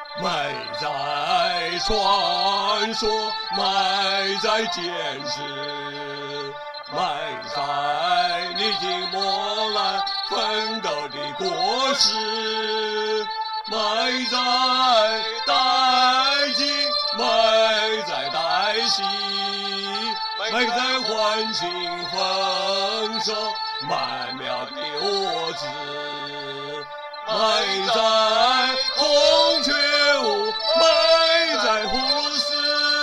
埋在传说，埋在见识，埋在历经磨难奋斗的果实，埋在代际，埋在代夕，埋在欢庆丰收曼妙的物质，埋在孔雀舞，埋在胡思，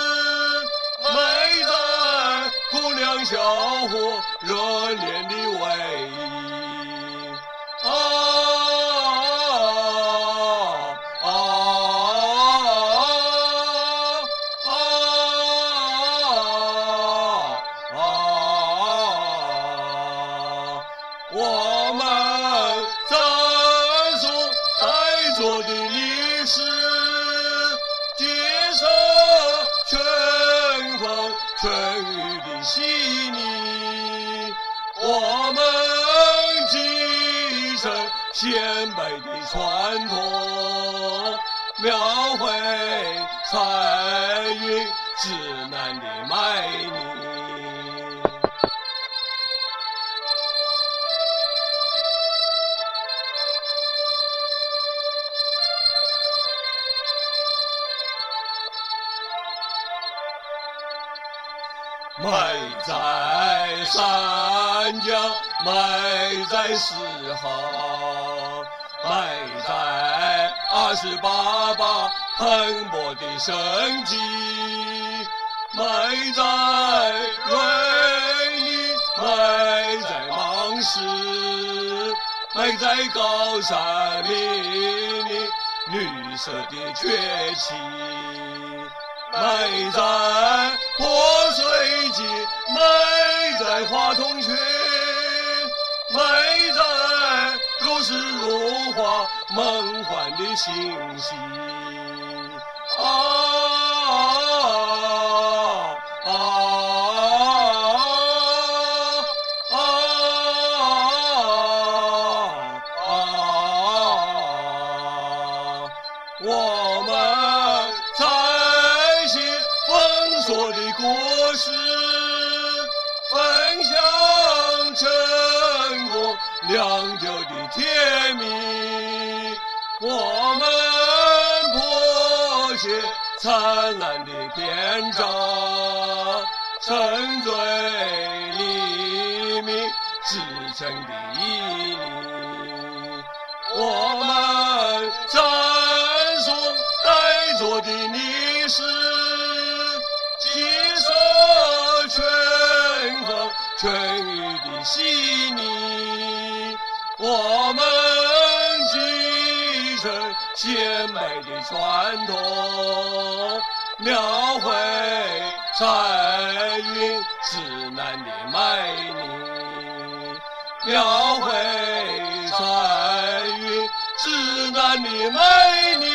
埋在姑娘小伙热恋的回忆。我们赞颂在座的历史，接受春风春雨的洗礼，我们继承先辈的传统，描绘彩云指南的脉理。埋在山江，埋在四行，埋在28把蓬勃的生机，埋在瑞丽，埋在芒市，埋在高山密林绿色的崛起，埋在破碎街，埋在花筒群，埋在如诗如画梦幻的信息。我们采撷丰硕的果实，分享成功酿酒的甜蜜，我们谱写灿烂的篇章，沉醉黎明至诚的意义，我们赞颂在座的历史，接受春风春雨的洗礼，我们继承先辈的传统，描绘彩云指南的脉理，描绘彩云指南的脉理。